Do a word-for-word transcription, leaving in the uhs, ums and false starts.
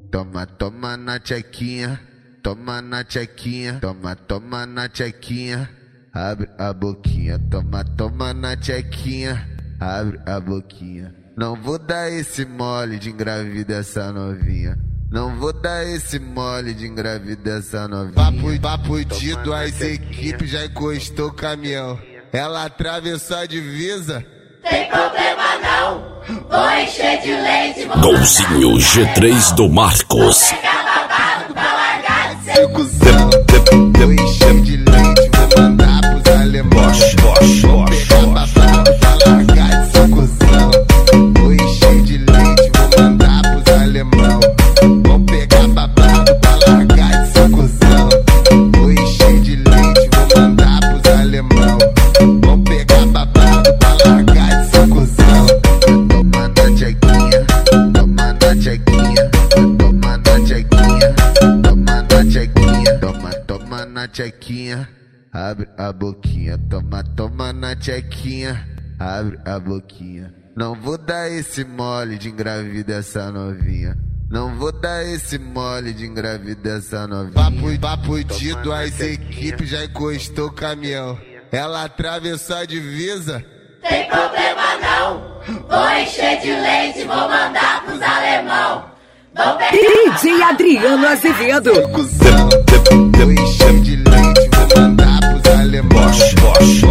Toma, toma na tchequinha, toma na tchequinha, toma, toma na tchequinha, abre a boquinha, toma, toma na tchequinha, abre a boquinha. Não vou dar esse mole de engravida essa novinha. Não vou dar esse mole de engravida essa novinha. Papo, papo de duas equipes já encostou o caminhão. Ela atravessou a divisa. Tem problema não, vou encher de leite. Golzinho G três do Marcos. Vou pegar babado pra largar de ser cuzão. Vou encher de leite, vou mandar pros alemães. Vou pegar babado pra largar de ser cuzão. Vou encher de leite, vou mandar pros alemães. Vou pegar babado pra largar de ser cuzão. Vou encher de leite, vou mandar pros alemães. Vou pegar babado pra largar de ser cuzão. Toma na tchequinha, toma na tchequinha, toma na tchequinha, toma na tchequinha, toma, toma na tchequinha, abre a boquinha, toma, toma na tchequinha, abre a boquinha. Não vou dar esse mole de engravida essa novinha. Não vou dar esse mole de engravida essa novinha. Papo, papo de duas equipes já encostou o caminhão. Ela atravessou a divisa. Tem problema não, vou encher de leite, vou mandar pros alemão. Vou pegar D J Adriano Azevedo. Cuzão, vou encher de leite, vou mandar pros alemães.